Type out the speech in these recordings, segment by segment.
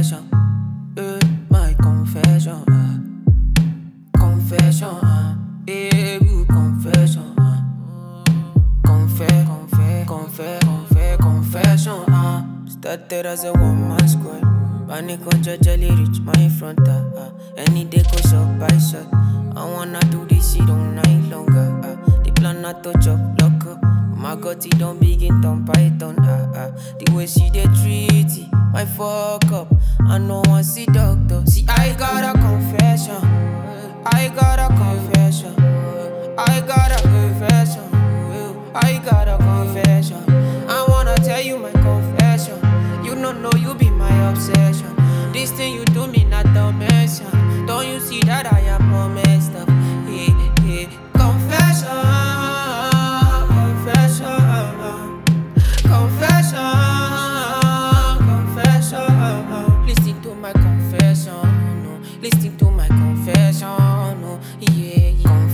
confession. My confession. Confession. Good confession. Confession. Started as a one-man squad. Panic on jelly reach my front. Any day go shot by shot. I wanna do this shit all night longer. The plan not to chop lock up. My gut it don't begin to python. The way she dey treat it, my fuck up. I know I see doctor. See, I got a confession. I got a confession. I got a confession. I got a confession. I wanna tell you my confession. You don't know you be my obsession. This thing you do me not the mention. Don't you see that I am all messed up? Yeah. Confession. Listen to my confession. No. Listen to my confession. No. Yeah.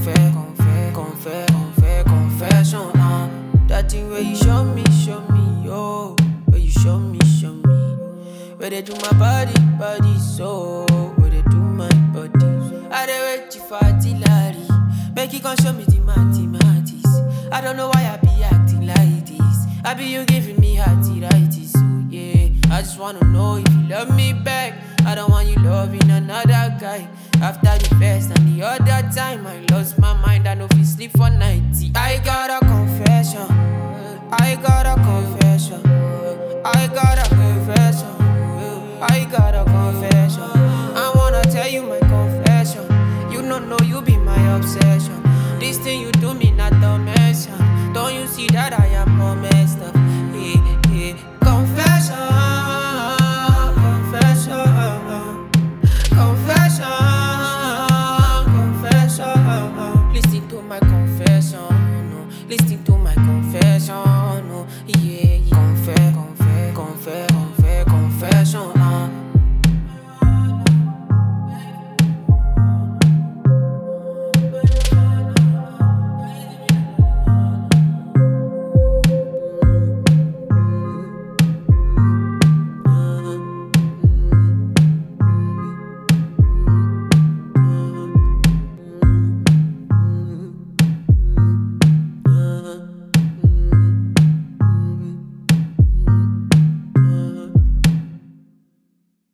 Confession. That thing where you show me, oh. Where you show me. Where they do my body, so. Where they do my body. I dey wait you for artillery. Make you come show me the mathematics. I don't know why I be acting like this. I be you giving me arthritis, so yeah. I just wanna know if you love me back. I don't want you loving another guy. After the first and the other time, I lost my mind. I know if you sleep for night. I got a confession. I got a confession. I got a confession. I got a confession.